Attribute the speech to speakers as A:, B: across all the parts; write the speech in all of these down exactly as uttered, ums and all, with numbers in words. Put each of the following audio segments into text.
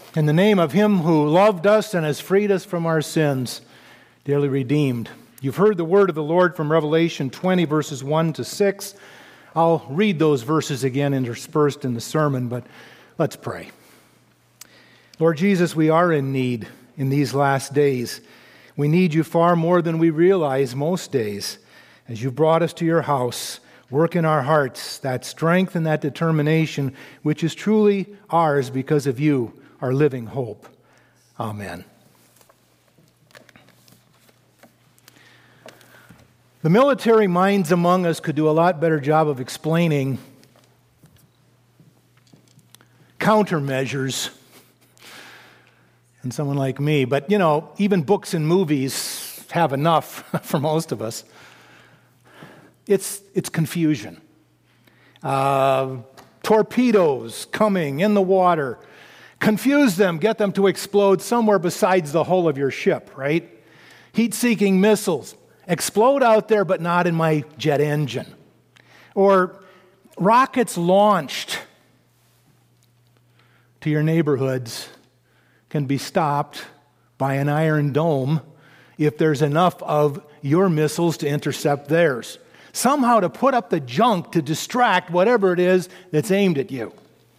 A: In the name of Him who loved us and has freed us from our sins, dearly redeemed. You've heard the word of the Lord from Revelation twenty, verses one to six. I'll read those verses again interspersed in the sermon, but let's pray. Lord Jesus, we are in need in these last days. We need you far more than we realize most days. As you brought us to your house, work in our hearts that strength and that determination which is truly ours because of you, our living hope. Amen. The military minds among us could do a lot better job of explaining countermeasures than someone like me. But, you know, even books and movies have enough for most of us. It's, it's confusion. Uh, torpedoes coming in the water. Confuse them, get them to explode somewhere besides the hull of your ship, right? Heat-seeking missiles. Explode out there, but not in my jet engine. Or rockets launched to your neighborhoods can be stopped by an iron dome if there's enough of your missiles to intercept theirs. Somehow to put up the junk to distract whatever it is that's aimed at you.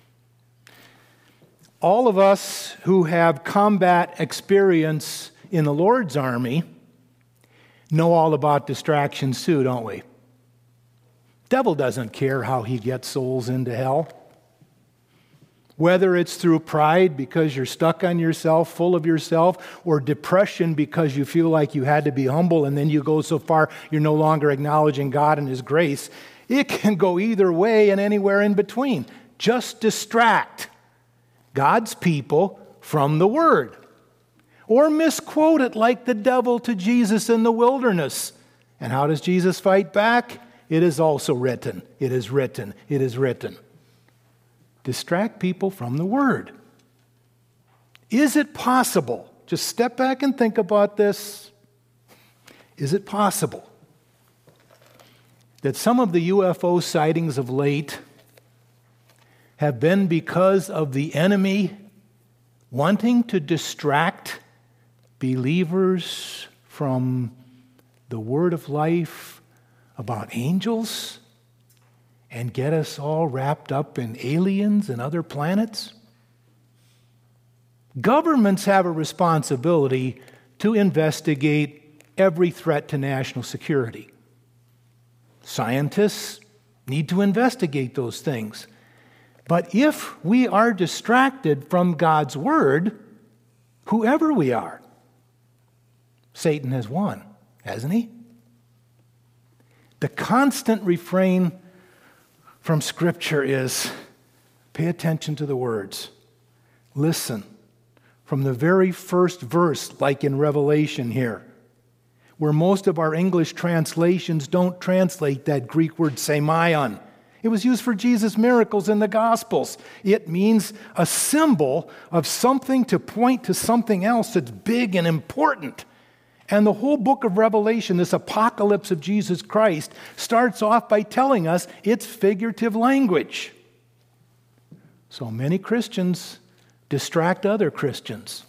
A: All of us who have combat experience in the Lord's army know all about distractions too, don't we? Devil doesn't care how he gets souls into hell. Whether it's through pride because you're stuck on yourself, full of yourself, or depression because you feel like you had to be humble and then you go so far you're no longer acknowledging God and His grace. It can go either way and anywhere in between. Just distract God's people from the Word. Or misquote it like the devil to Jesus in the wilderness. And how does Jesus fight back? It is also written. It is written. It is written. Distract people from the Word. Is it possible? Just step back and think about this. Is it possible that some of the U F O sightings of late have been because of the enemy wanting to distract believers from the word of life about angels and get us all wrapped up in aliens and other planets? Governments have a responsibility to investigate every threat to national security. Scientists need to investigate those things. But if we are distracted from God's word, whoever we are, Satan has won, hasn't he? The constant refrain from Scripture is pay attention to the words. Listen. From the very first verse, like in Revelation here, where most of our English translations don't translate that Greek word semeion. It was used for Jesus' miracles in the Gospels. It means a symbol of something to point to something else that's big and important. And the whole book of Revelation, this apocalypse of Jesus Christ, starts off by telling us it's figurative language. So many Christians distract other Christians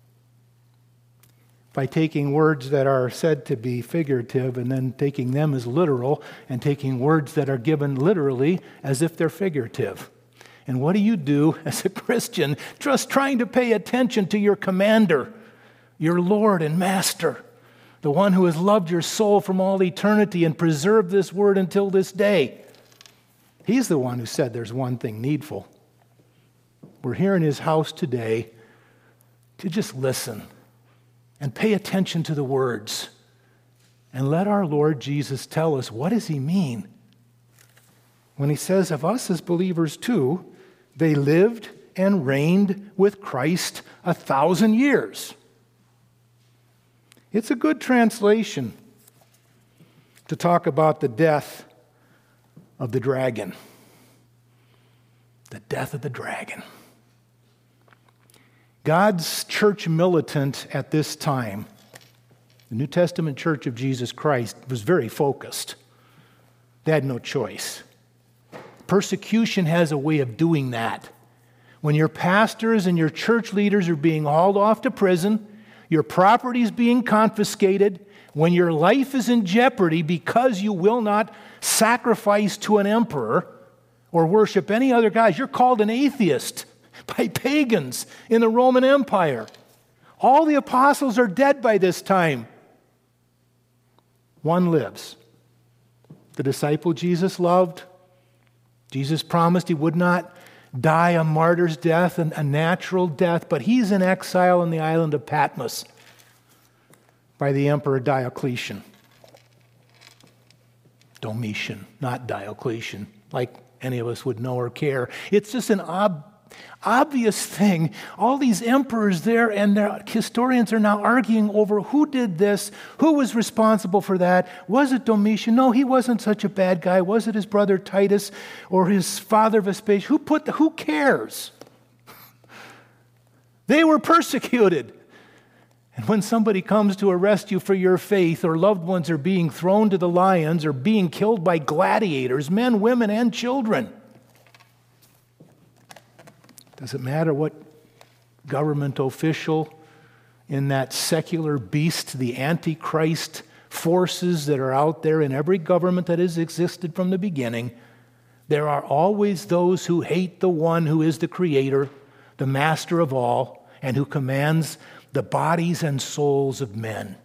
A: by taking words that are said to be figurative and then taking them as literal and taking words that are given literally as if they're figurative. And what do you do as a Christian just trying to pay attention to your commander, your Lord and Master, the one who has loved your soul from all eternity and preserved this word until this day? He's the one who said there's one thing needful. We're here in His house today to just listen and pay attention to the words and let our Lord Jesus tell us, what does He mean when He says of us as believers too, they lived and reigned with Christ a thousand years. It's a good translation to talk about the death of the dragon. The death of the dragon. God's church militant at this time, the New Testament Church of Jesus Christ, was very focused. They had no choice. Persecution has a way of doing that. when your pastors and your church leaders are being hauled off to prison, your property is being confiscated, when your life is in jeopardy because you will not sacrifice to an emperor or worship any other gods, you're called an atheist by pagans in the Roman Empire. All the apostles are dead by this time. One lives. The disciple Jesus loved. Jesus promised he would not die a martyr's death, a natural death, but he's in exile on the island of Patmos by the Emperor Diocletian. Domitian, not Diocletian, like any of us would know or care. It's just an ob- obvious thing. All these emperors there, and their historians are now arguing over who did this, who was responsible for that. Was it Domitian? No, he wasn't such a bad guy. Was it his brother Titus or his father Vespasian? Who put the, who cares? They were persecuted. And when somebody comes to arrest you for your faith, or loved ones are being thrown to the lions or being killed by gladiators, men, women, and children, does it matter what government official in that secular beast, the Antichrist forces that are out there in every government that has existed from the beginning? There are always those who hate the one who is the creator, the master of all, and who commands the bodies and souls of men.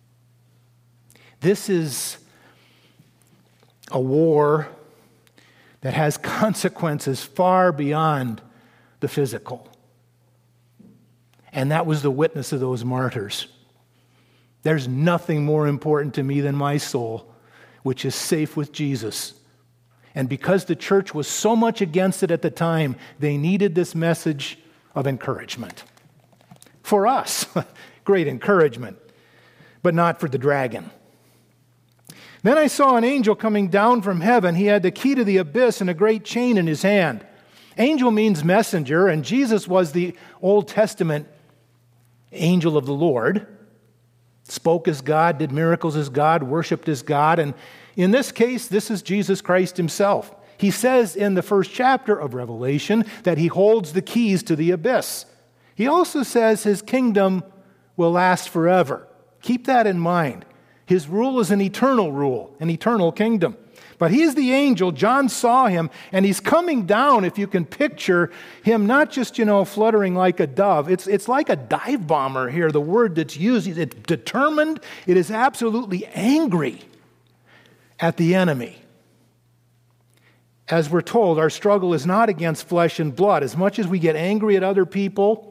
A: This is a war that has consequences far beyond the physical. And that was the witness of those martyrs. There's nothing more important to me than my soul, which is safe with Jesus. And because the church was so much against it at the time, they needed this message of encouragement. For us, great encouragement, but not for the dragon. Then I saw an angel coming down from heaven. He had the key to the abyss and a great chain in his hand. Angel means messenger, and Jesus was the Old Testament angel of the Lord. Spoke as God, did miracles as God, worshiped as God. And in this case, this is Jesus Christ himself. He says in the first chapter of Revelation that he holds the keys to the abyss. He also says his kingdom will last forever. Keep that in mind. His rule is an eternal rule, an eternal kingdom. But he's the angel. John saw him, and he's coming down, if you can picture him, not just, you know, fluttering like a dove. It's, it's like a dive bomber here, the word that's used. It's determined. It is absolutely angry at the enemy. As we're told, our struggle is not against flesh and blood. As much as we get angry at other people,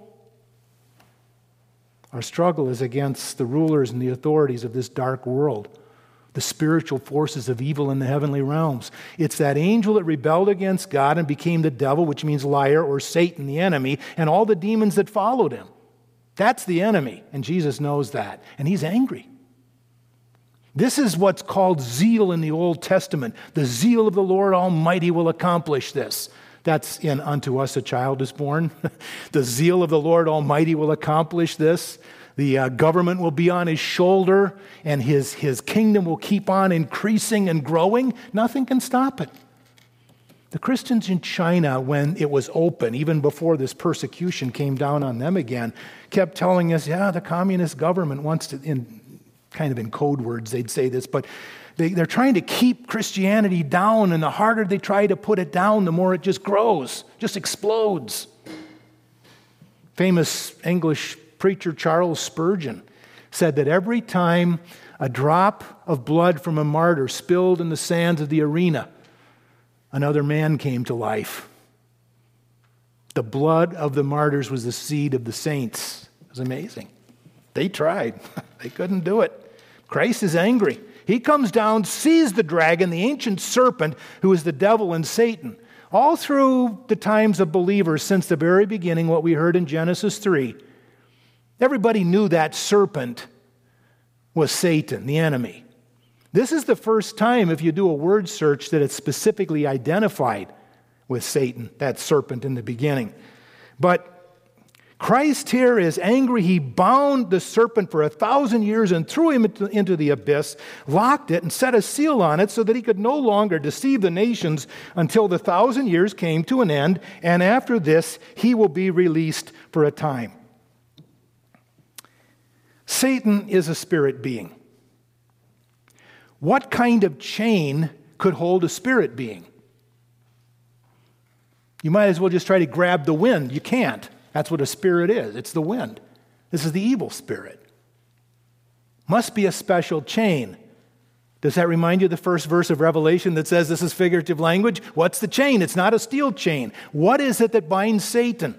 A: our struggle is against the rulers and the authorities of this dark world, the spiritual forces of evil in the heavenly realms. It's that angel that rebelled against God and became the devil, which means liar, or Satan, the enemy, and all the demons that followed him. That's the enemy, and Jesus knows that, and he's angry. This is what's called zeal in the Old Testament. The zeal of the Lord Almighty will accomplish this. That's in unto us a child is born. The zeal of the Lord Almighty will accomplish this. The uh, government will be on his shoulder, and his, his kingdom will keep on increasing and growing. Nothing can stop it. The Christians in China, when it was open, even before this persecution came down on them again, kept telling us, yeah, the communist government wants to, in kind of in code words they'd say this, but they, they're trying to keep Christianity down, and the harder they try to put it down, the more it just grows, just explodes. Famous English preacher Charles Spurgeon said that every time a drop of blood from a martyr spilled in the sands of the arena, another man came to life. The blood of the martyrs was the seed of the saints. It was amazing. They tried. They couldn't do it. Christ is angry. He comes down, sees the dragon, the ancient serpent, who is the devil and Satan. All through the times of believers since the very beginning, what we heard in Genesis three, everybody knew that serpent was Satan, the enemy. This is the first time, if you do a word search, that it's specifically identified with Satan, that serpent in the beginning. But Christ here is angry. He bound the serpent for a thousand years and threw him into, into the abyss, locked it, and set a seal on it so that he could no longer deceive the nations until the thousand years came to an end, and after this, he will be released for a time. Satan is a spirit being. What kind of chain could hold a spirit being? You might as well just try to grab the wind. You can't. That's what a spirit is. It's the wind. This is the evil spirit. Must be a special chain. Does that remind you of the first verse of Revelation that says this is figurative language? What's the chain? It's not a steel chain. What is it that binds Satan?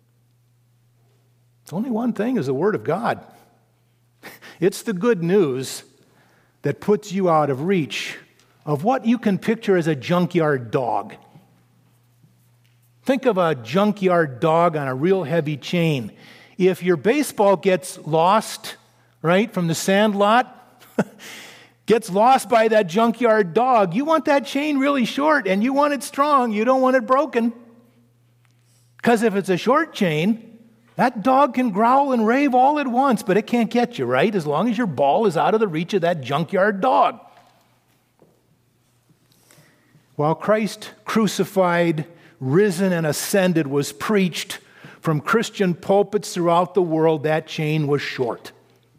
A: It's only one thing, is the Word of God. It's the good news that puts you out of reach of what you can picture as a junkyard dog. Think of a junkyard dog on a real heavy chain. If your baseball gets lost, right, from the sand lot, gets lost by that junkyard dog, you want that chain really short and you want it strong. You don't want it broken. Because if it's a short chain, that dog can growl and rave all at once, but it can't get you, right? As long as your ball is out of the reach of that junkyard dog. While Christ crucified, risen, and ascended was preached from Christian pulpits throughout the world, that chain was short.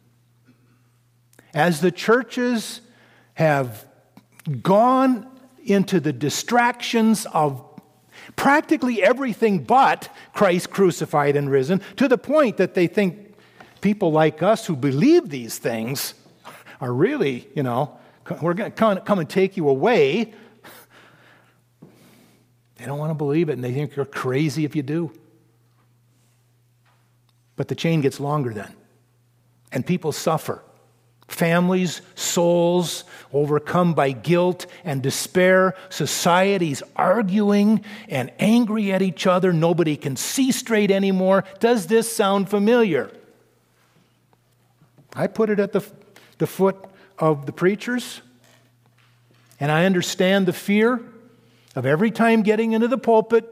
A: As the churches have gone into the distractions of practically everything but Christ crucified and risen, to the point that they think people like us who believe these things are really, you know, we're going to come and take you away. They don't want to believe it, and they think you're crazy if you do. But the chain gets longer then, and people suffer. Families, souls overcome by guilt and despair. Societies arguing and angry at each other. Nobody can see straight anymore. Does this sound familiar? I put it at the, the foot of the preachers, and I understand the fear of every time getting into the pulpit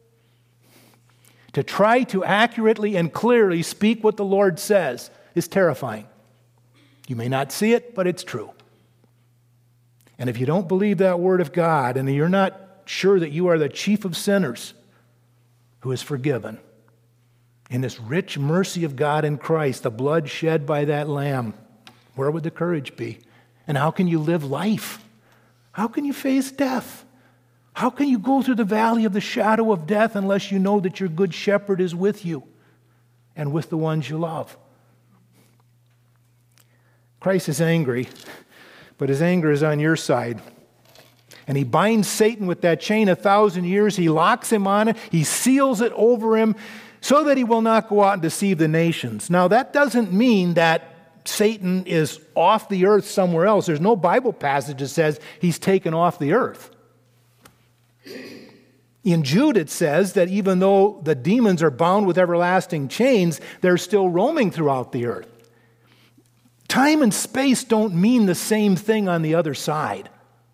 A: to try to accurately and clearly speak what the Lord says is terrifying. You may not see it, but it's true. And if you don't believe that word of God, and you're not sure that you are the chief of sinners who is forgiven, in this rich mercy of God in Christ, the blood shed by that lamb, where would the courage be? And how can you live life? How can you face death? How can you go through the valley of the shadow of death unless you know that your good shepherd is with you and with the ones you love? Christ is angry, but his anger is on your side. And he binds Satan with that chain a thousand years. He locks him on it. He seals it over him so that he will not go out and deceive the nations. Now, that doesn't mean that Satan is off the earth somewhere else. There's no Bible passage that says he's taken off the earth. In Jude, it says that even though the demons are bound with everlasting chains, they're still roaming throughout the earth. Time and space don't mean the same thing on the other side.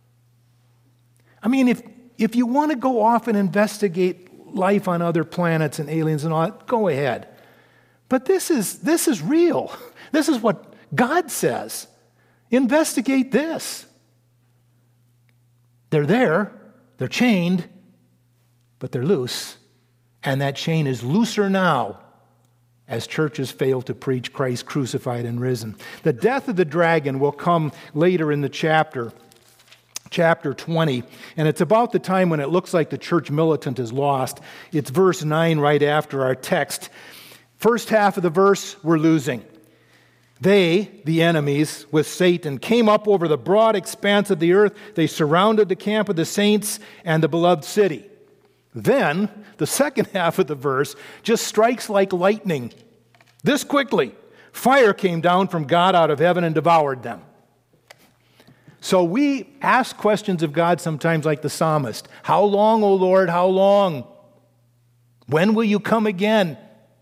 A: I mean, if, if you want to go off and investigate life on other planets and aliens and all that, go ahead. But this is, this is real. This is what God says. Investigate this. They're there. They're chained, but they're loose. And that chain is looser now as churches fail to preach Christ crucified and risen. The death of the dragon will come later in the chapter, chapter twenty. And it's about the time when it looks like the church militant is lost. It's verse nine right after our text. First half of the verse, we're losing. They, the enemies, with Satan, came up over the broad expanse of the earth. They surrounded the camp of the saints and the beloved city. Then, the second half of the verse just strikes like lightning. This quickly, fire came down from God out of heaven and devoured them. So we ask questions of God sometimes like the psalmist. How long, O Lord, how long? When will you come again?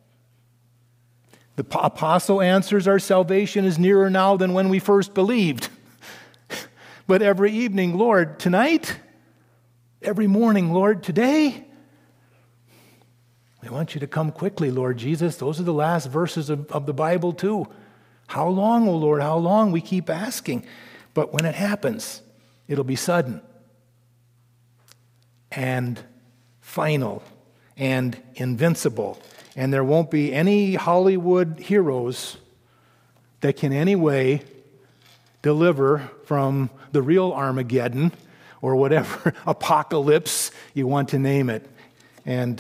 A: The apostle answers, our salvation is nearer now than when we first believed. But every evening, Lord, tonight, every morning, Lord, today, We want you to come quickly, Lord Jesus. Those are the last verses of, of the Bible too. How long, O Lord, how long? We keep asking. But when it happens, it'll be sudden and final and invincible. And there won't be any Hollywood heroes that can in any way deliver from the real Armageddon or whatever apocalypse you want to name it. And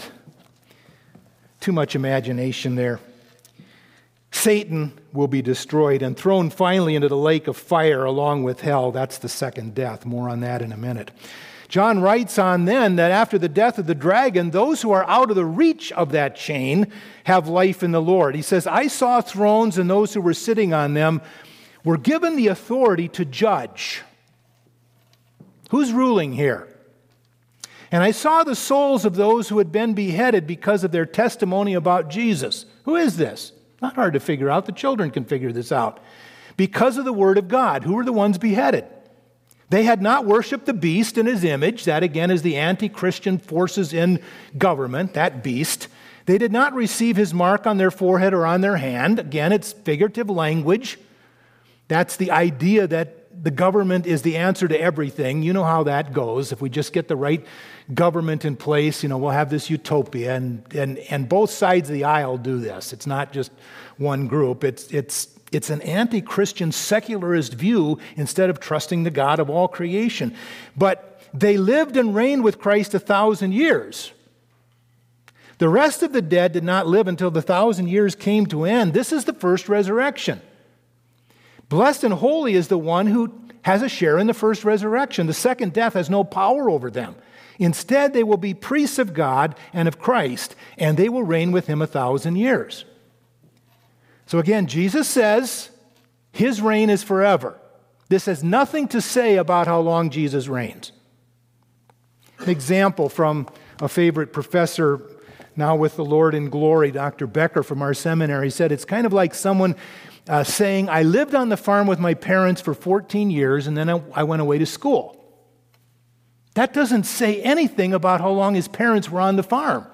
A: too much imagination there. Satan will be destroyed and thrown finally into the lake of fire along with hell. That's the second death. More on that in a minute. John writes on then that after the death of the dragon, those who are out of the reach of that chain have life in the Lord. He says, I saw thrones, and those who were sitting on them were given the authority to judge. Who's ruling here? And I saw the souls of those who had been beheaded because of their testimony about Jesus. Who is this? Not hard to figure out. The children can figure this out. Because of the word of God. Who were the ones beheaded? They had not worshiped the beast in his image. That again is the anti-Christian forces in government, that beast. They did not receive his mark on their forehead or on their hand. Again, it's figurative language. That's the idea that the government is the answer to everything. You know how that goes. If we just get the right government in place, you know, we'll have this utopia. And and and both sides of the aisle do this. It's not just one group. It's it's it's an anti-Christian secularist view instead of trusting the God of all creation. But they lived and reigned with Christ a thousand years. The rest of the dead did not live until the thousand years came to end. This is the first resurrection. Blessed and holy is the one who has a share in the first resurrection. The second death has no power over them. Instead, they will be priests of God and of Christ, and they will reign with him a thousand years. So again, Jesus says his reign is forever. This has nothing to say about how long Jesus reigns. An example from a favorite professor now with the Lord in glory, Doctor Becker from our seminary, said it's kind of like someone Uh, saying, I lived on the farm with my parents for fourteen years and then I, I went away to school. That doesn't say anything about how long his parents were on the farm.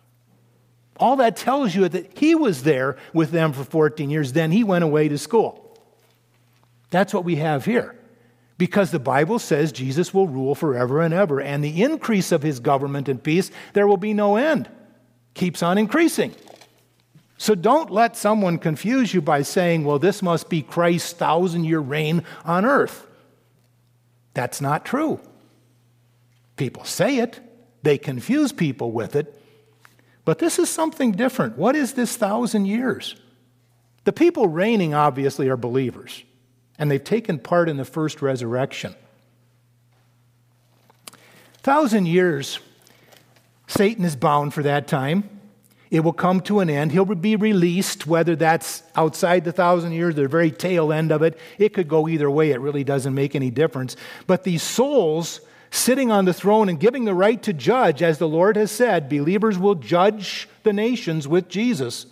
A: All that tells you that he was there with them for fourteen years, then he went away to school. That's what we have here. Because the Bible says Jesus will rule forever and ever, and the increase of his government and peace, there will be no end. Keeps on increasing. So don't let someone confuse you by saying, well, this must be Christ's thousand-year reign on earth. That's not true. People say it. They confuse people with it. But this is something different. What is this thousand years? The people reigning, obviously, are believers. And they've taken part in the first resurrection. Thousand years, Satan is bound for that time. It will come to an end. He'll be released, whether that's outside the thousand years, the very tail end of it. It could go either way. It really doesn't make any difference. But these souls sitting on the throne and giving the right to judge, as the Lord has said, believers will judge the nations with Jesus.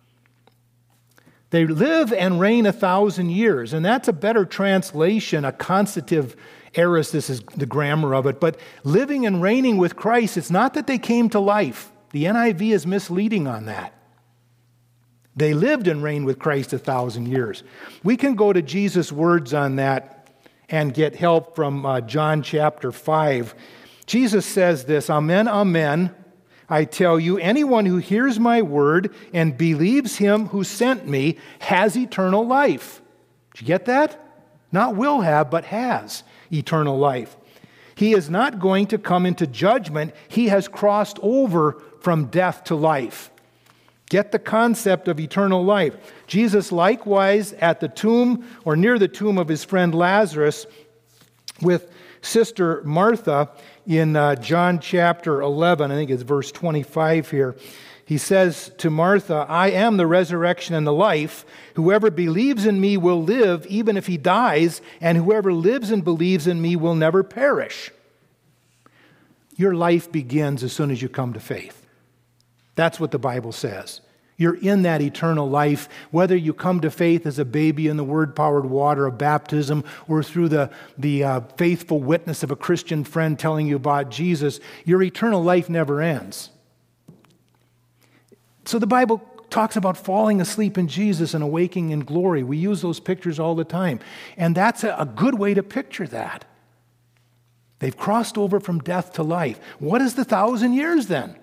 A: They live and reign a thousand years. And that's a better translation, a constative aorist, this is the grammar of it. But living and reigning with Christ, it's not that they came to life. The N I V is misleading on that. They lived and reigned with Christ a thousand years. We can go to Jesus' words on that and get help from uh, John chapter five. Jesus says this, Amen, amen, I tell you, anyone who hears my word and believes him who sent me has eternal life. Did you get that? Not will have, but has eternal life. He is not going to come into judgment. He has crossed over from death to life. Get the concept of eternal life. Jesus likewise at the tomb or near the tomb of his friend Lazarus with Sister Martha in uh, John chapter eleven, I think it's verse twenty-five here. He says to Martha, I am the resurrection and the life. Whoever believes in me will live even if he dies, and whoever lives and believes in me will never perish. Your life begins as soon as you come to faith. That's what the Bible says. You're in that eternal life, whether you come to faith as a baby in the word-powered water of baptism or through the, the uh, faithful witness of a Christian friend telling you about Jesus, your eternal life never ends. So the Bible talks about falling asleep in Jesus and awaking in glory. We use those pictures all the time. And that's a, a good way to picture that. They've crossed over from death to life. What is the thousand years then?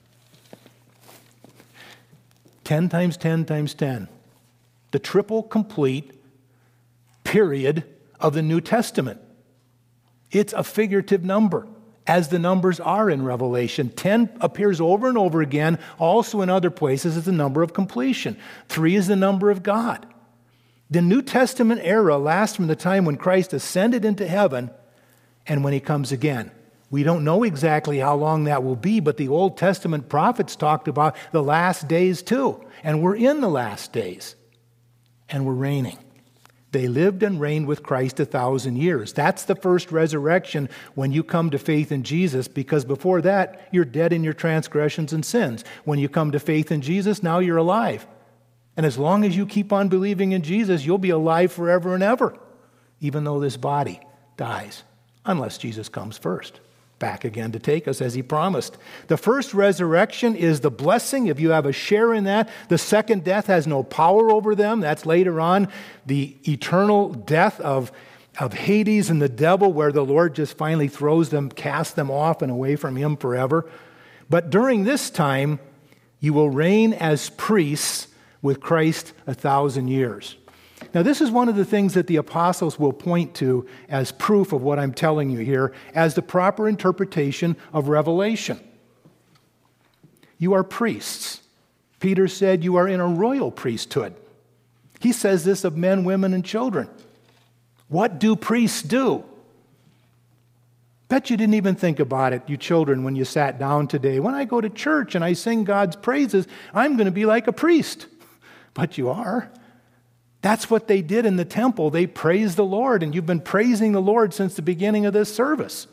A: ten times ten times ten. The triple complete period of the New Testament. It's a figurative number, as the numbers are in Revelation. ten appears over and over again, also in other places as the number of completion. Three is the number of God. The New Testament era lasts from the time when Christ ascended into heaven and when he comes again. We don't know exactly how long that will be, but the Old Testament prophets talked about the last days too. And we're in the last days. And we're reigning. They lived and reigned with Christ a thousand years. That's the first resurrection when you come to faith in Jesus, because before that, you're dead in your transgressions and sins. When you come to faith in Jesus, now you're alive. And as long as you keep on believing in Jesus, you'll be alive forever and ever, even though this body dies, unless Jesus comes first, back again to take us as he promised. The first resurrection is the blessing, if you have a share in that. The second death has no power over them. That's later on, the eternal death of, of Hades and the devil, where the Lord just finally throws them, casts them off and away from him forever. But during this time, you will reign as priests with Christ a thousand years. Now, this is one of the things that the apostles will point to as proof of what I'm telling you here, as the proper interpretation of Revelation. You are priests. Peter said you are in a royal priesthood. He says this of men, women, and children. What do priests do? Bet you didn't even think about it, you children, when you sat down today. When I go to church and I sing God's praises, I'm going to be like a priest. But you are. That's what they did in the temple. They praised the Lord, and you've been praising the Lord since the beginning of this service.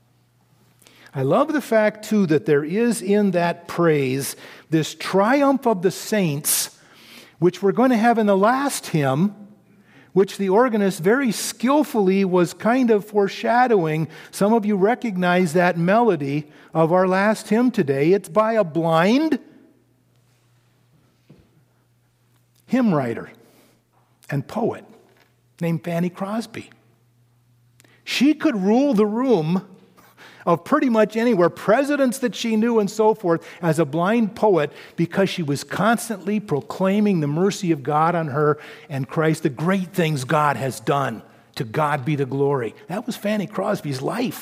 A: I love the fact, too, that there is in that praise this triumph of the saints, which we're going to have in the last hymn, which the organist very skillfully was kind of foreshadowing. Some of you recognize that melody of our last hymn today. It's by a blind hymn writer and poet named Fanny Crosby. She could rule the room of pretty much anywhere, presidents that she knew and so forth, as a blind poet, because she was constantly proclaiming the mercy of God on her and Christ, the great things God has done. To God be the glory. That was Fanny Crosby's life.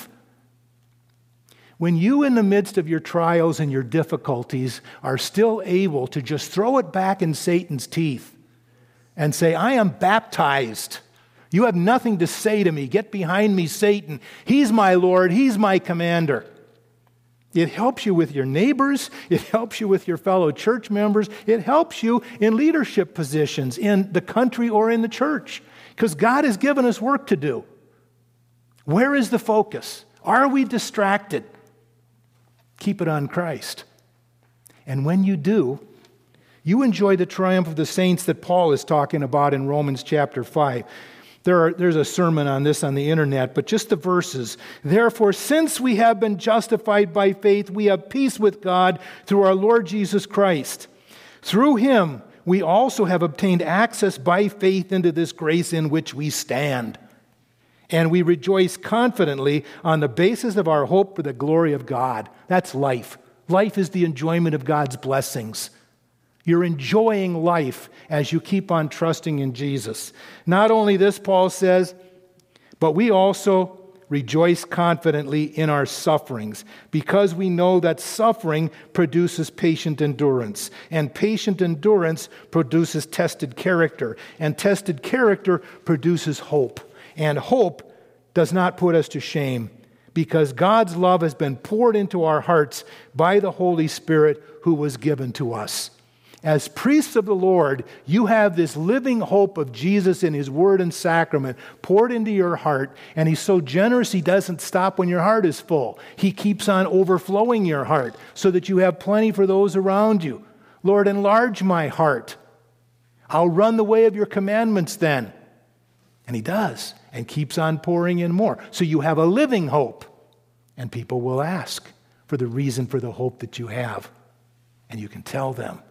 A: When you, in the midst of your trials and your difficulties, are still able to just throw it back in Satan's teeth and say, I am baptized. You have nothing to say to me. Get behind me, Satan. He's my Lord. He's my commander. It helps you with your neighbors. It helps you with your fellow church members. It helps you in leadership positions in the country or in the church, because God has given us work to do. Where is the focus? Are we distracted? Keep it on Christ. And when you do, you enjoy the triumph of the saints that Paul is talking about in Romans chapter five. There are, there's a sermon on this on the internet, but just the verses. Therefore, since we have been justified by faith, we have peace with God through our Lord Jesus Christ. Through him, we also have obtained access by faith into this grace in which we stand. And we rejoice confidently on the basis of our hope for the glory of God. That's life. Life is the enjoyment of God's blessings. You're enjoying life as you keep on trusting in Jesus. Not only this, Paul says, but we also rejoice confidently in our sufferings, because we know that suffering produces patient endurance, and patient endurance produces tested character, and tested character produces hope. And hope does not put us to shame, because God's love has been poured into our hearts by the Holy Spirit who was given to us. As priests of the Lord, you have this living hope of Jesus in his word and sacrament poured into your heart, and he's so generous he doesn't stop when your heart is full. He keeps on overflowing your heart so that you have plenty for those around you. Lord, enlarge my heart. I'll run the way of your commandments then. And he does, and keeps on pouring in more. So you have a living hope, and people will ask for the reason for the hope that you have. And you can tell them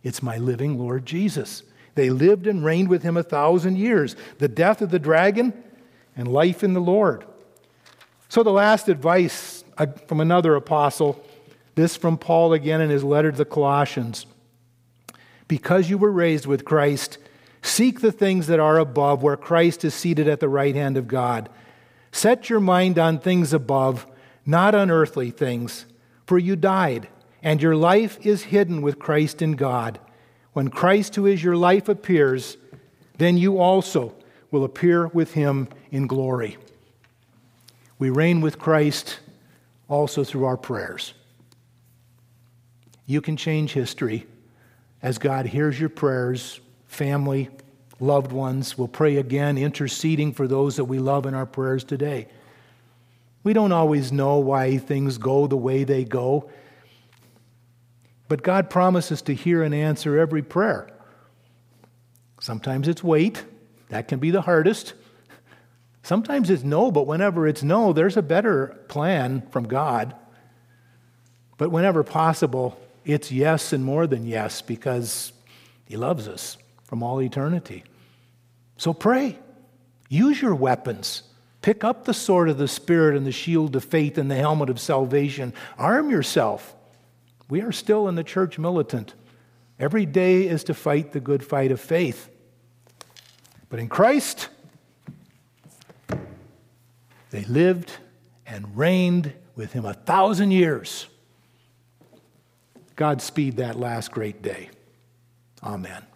A: It's my living Lord Jesus. They lived and reigned with him a thousand years. The death of the dragon and life in the Lord. So the last advice from another apostle, this from Paul again in his letter to the Colossians. Because you were raised with Christ, seek the things that are above, where Christ is seated at the right hand of God. Set your mind on things above, not on earthly things, for you died, and your life is hidden with Christ in God. When Christ, who is your life, appears, then you also will appear with him in glory. We reign with Christ also through our prayers. You can change history as God hears your prayers. Family, loved ones will pray again, interceding for those that we love in our prayers today. We don't always know why things go the way they go, but God promises to hear and answer every prayer. Sometimes it's wait. That can be the hardest. Sometimes it's no, but whenever it's no, there's a better plan from God. But whenever possible, it's yes and more than yes, because he loves us from all eternity. So pray. Use your weapons. Pick up the sword of the Spirit and the shield of faith and the helmet of salvation. Arm yourself. We are still in the church militant. Every day is to fight the good fight of faith. But in Christ, they lived and reigned with him a thousand years. Godspeed that last great day. Amen.